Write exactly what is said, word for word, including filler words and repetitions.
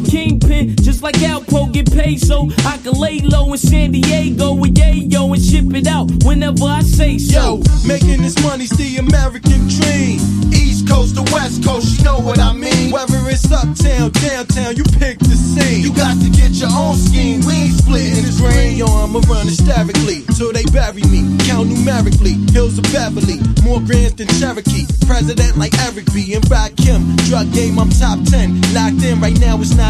I'm kingpin, just like Alpo get paid, so I can lay low in San Diego with Yayo and ship it out whenever I say so. Yo, making this money's the American dream. East Coast to West Coast, you know what I mean. Whether it's uptown, downtown, you pick the scene. You got to get your own scheme. We ain't splitting this green. Yo, I'ma run hysterically till they bury me. Count numerically, hills of Beverly, more grands than Cherokee. President like Eric B. and Rakim. Drug game, I'm top ten. Locked in right now, it's not